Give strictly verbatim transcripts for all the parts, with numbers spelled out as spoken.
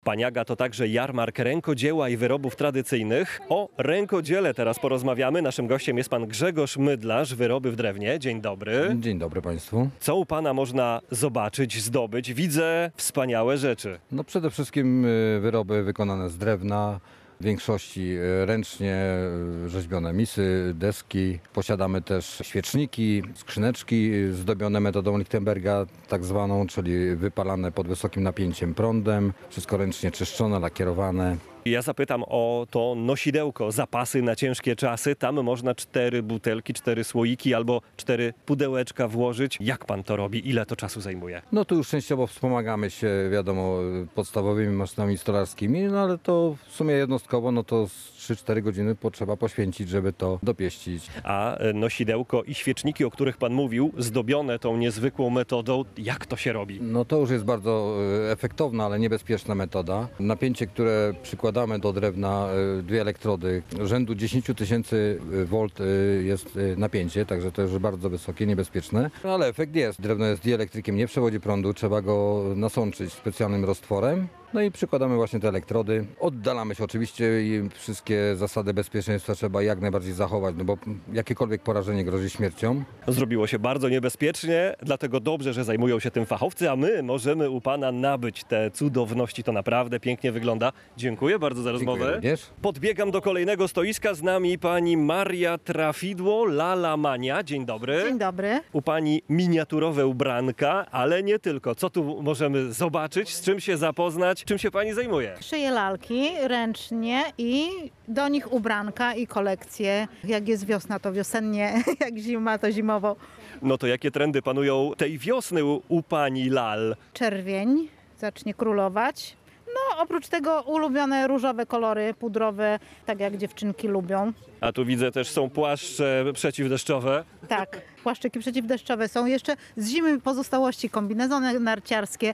Paniaga to także jarmark rękodzieła i wyrobów tradycyjnych. O rękodziele teraz porozmawiamy. Naszym gościem jest pan Grzegorz Mydlarz, Wyroby w Drewnie. Dzień dobry. Dzień dobry państwu. Co u pana można zobaczyć, zdobyć? Widzę wspaniałe rzeczy. No przede wszystkim y, wyroby wykonane z drewna, w większości y, ręcznie y, rzeźbione misy, deski. Posiadamy też świeczniki, skrzyneczki y, zdobione metodą Lichtenberga tak zwaną, czyli wypalane pod wysokim napięciem prądem. Wszystko ręcznie czyszczone, lakierowane. Ja zapytam o to nosidełko, zapasy na ciężkie czasy. Tam można cztery butelki, cztery słoiki albo cztery pudełeczka włożyć. Jak pan to robi? Ile to czasu zajmuje? No tu już częściowo wspomagamy się, wiadomo, podstawowymi maszynami stolarskimi, no ale to w sumie jednostkowo, no to z trzy cztery godziny potrzeba poświęcić, żeby to dopieścić. A nosidełko i świeczniki, o których pan mówił, zdobione tą niezwykłą metodą, jak to się robi? No to już jest bardzo e, efektowna, ale niebezpieczna metoda. Napięcie, które przykładamy do drewna, e, dwie elektrody, rzędu dziesięć tysięcy wolt e, jest e, napięcie, także to już bardzo wysokie, niebezpieczne. Ale efekt jest. Drewno jest dielektrykiem, nie przewodzi prądu, trzeba go nasączyć specjalnym roztworem. No i przykładamy właśnie te elektrody. Oddalamy się oczywiście i wszystkie zasady bezpieczeństwa trzeba jak najbardziej zachować, no bo jakiekolwiek porażenie grozi śmiercią. Zrobiło się bardzo niebezpiecznie, dlatego dobrze, że zajmują się tym fachowcy, a my możemy u pana nabyć te cudowności. To naprawdę pięknie wygląda. Dziękuję bardzo za rozmowę. Dziękuję również. Podbiegam do kolejnego stoiska. Z nami pani Maria Trafidło, Lala Mania. Dzień dobry. Dzień dobry. U pani miniaturowe ubranka, ale nie tylko. Co tu możemy zobaczyć, z czym się zapoznać, czym się pani zajmuje? Szyję lalki ręcznie i do nich ubranka i kolekcje. Jak jest wiosna, to wiosennie, jak zima, to zimowo. No to jakie trendy panują tej wiosny u, u pani lal? Czerwień zacznie królować. No, oprócz tego ulubione różowe kolory pudrowe, tak jak dziewczynki lubią. A tu widzę też są płaszcze przeciwdeszczowe. Tak, płaszczyki przeciwdeszczowe są jeszcze z zimy pozostałości, kombinezony narciarskie.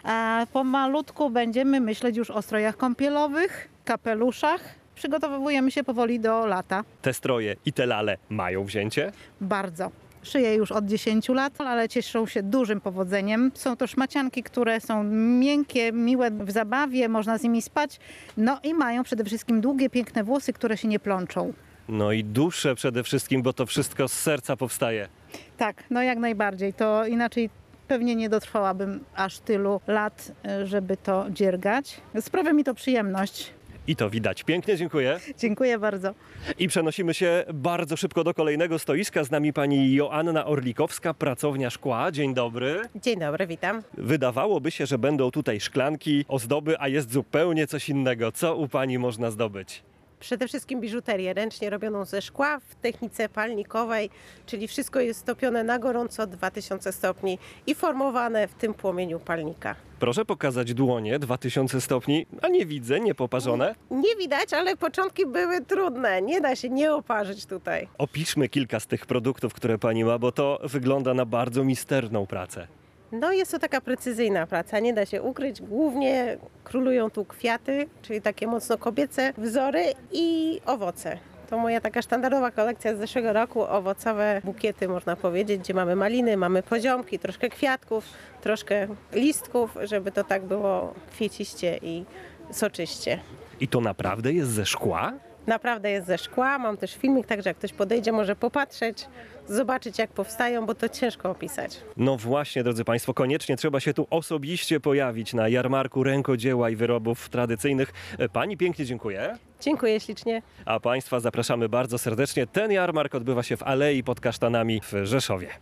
A pomalutku będziemy myśleć już o strojach kąpielowych, kapeluszach. Przygotowujemy się powoli do lata. Te stroje i te lale mają wzięcie? Bardzo. Szyję już od dziesięciu lat, ale cieszą się dużym powodzeniem. Są to szmacianki, które są miękkie, miłe w zabawie, można z nimi spać. No i mają przede wszystkim długie, piękne włosy, które się nie plączą. No i dusze przede wszystkim, bo to wszystko z serca powstaje. Tak, no jak najbardziej. To inaczej pewnie nie dotrwałabym aż tylu lat, żeby to dziergać. Sprawia mi to przyjemność. I to widać. Pięknie, dziękuję. Dziękuję bardzo. I przenosimy się bardzo szybko do kolejnego stoiska. Z nami pani Joanna Orlikowska, pracownia szkła. Dzień dobry. Dzień dobry, witam. Wydawałoby się, że będą tutaj szklanki, ozdoby, a jest zupełnie coś innego. Co u pani można zdobyć? Przede wszystkim biżuterię ręcznie robioną ze szkła w technice palnikowej, czyli wszystko jest topione na gorąco dwa tysiące stopni i formowane w tym płomieniu palnika. Proszę pokazać dłonie, dwa tysiące stopni, a nie widzę, niepoparzone. Nie widać, ale początki były trudne. Nie da się nie oparzyć tutaj. Opiszmy kilka z tych produktów, które pani ma, bo to wygląda na bardzo misterną pracę. No jest to taka precyzyjna praca, nie da się ukryć. Głównie królują tu kwiaty, czyli takie mocno kobiece wzory i owoce. To moja taka sztandarowa kolekcja z zeszłego roku, owocowe bukiety można powiedzieć, gdzie mamy maliny, mamy poziomki, troszkę kwiatków, troszkę listków, żeby to tak było kwieciście i soczyście. I to naprawdę jest ze szkła? Naprawdę jest ze szkła, mam też filmik, także jak ktoś podejdzie, może popatrzeć, zobaczyć jak powstają, bo to ciężko opisać. No właśnie, drodzy państwo, koniecznie trzeba się tu osobiście pojawić na jarmarku rękodzieła i wyrobów tradycyjnych. Pani pięknie dziękuję. Dziękuję ślicznie. A państwa zapraszamy bardzo serdecznie. Ten jarmark odbywa się w Alei pod Kasztanami w Rzeszowie.